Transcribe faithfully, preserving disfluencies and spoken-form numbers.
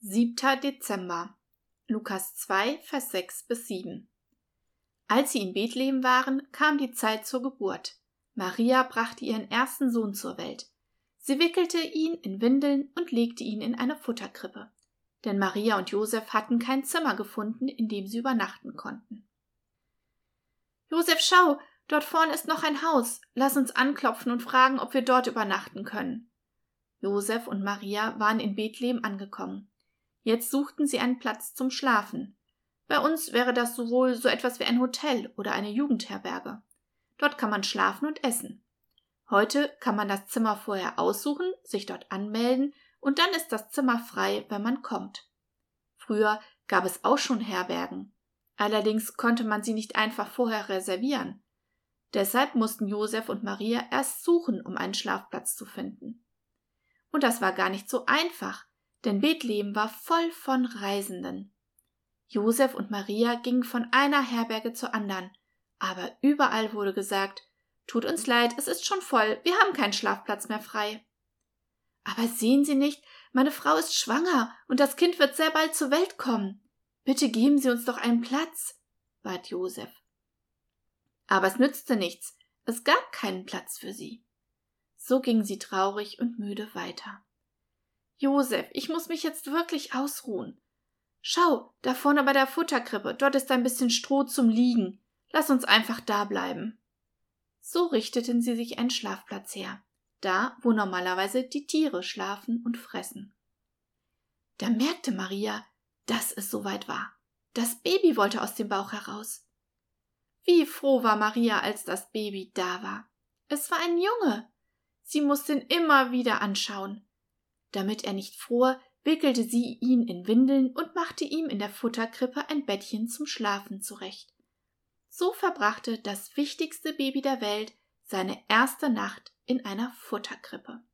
siebter Dezember. Lukas zwei, Vers sechs bis sieben. Als sie in Bethlehem waren, kam die Zeit zur Geburt. Maria brachte ihren ersten Sohn zur Welt. Sie wickelte ihn in Windeln und legte ihn in eine Futterkrippe. Denn Maria und Josef hatten kein Zimmer gefunden, in dem sie übernachten konnten. »Josef, schau, dort vorne ist noch ein Haus. Lass uns anklopfen und fragen, ob wir dort übernachten können.« Josef und Maria waren in Bethlehem angekommen. Jetzt suchten sie einen Platz zum Schlafen. Bei uns wäre das sowohl so etwas wie ein Hotel oder eine Jugendherberge. Dort kann man schlafen und essen. Heute kann man das Zimmer vorher aussuchen, sich dort anmelden und dann ist das Zimmer frei, wenn man kommt. Früher gab es auch schon Herbergen. Allerdings konnte man sie nicht einfach vorher reservieren. Deshalb mussten Josef und Maria erst suchen, um einen Schlafplatz zu finden. Und das war gar nicht so einfach, denn Bethlehem war voll von Reisenden. Josef und Maria gingen von einer Herberge zur anderen, aber überall wurde gesagt: »Tut uns leid, es ist schon voll, wir haben keinen Schlafplatz mehr frei.« »Aber sehen Sie nicht, meine Frau ist schwanger und das Kind wird sehr bald zur Welt kommen. Bitte geben Sie uns doch einen Platz«, bat Josef. Aber es nützte nichts, es gab keinen Platz für sie. So gingen sie traurig und müde weiter. »Josef, ich muss mich jetzt wirklich ausruhen. Schau, da vorne bei der Futterkrippe, dort ist ein bisschen Stroh zum Liegen. Lass uns einfach da bleiben.« So richteten sie sich einen Schlafplatz her, da, wo normalerweise die Tiere schlafen und fressen. Da merkte Maria, dass es soweit war. Das Baby wollte aus dem Bauch heraus. Wie froh war Maria, als das Baby da war. Es war ein Junge. Sie musste ihn immer wieder anschauen. Damit er nicht fror, wickelte sie ihn in Windeln und machte ihm in der Futterkrippe ein Bettchen zum Schlafen zurecht. So verbrachte das wichtigste Baby der Welt seine erste Nacht in einer Futterkrippe.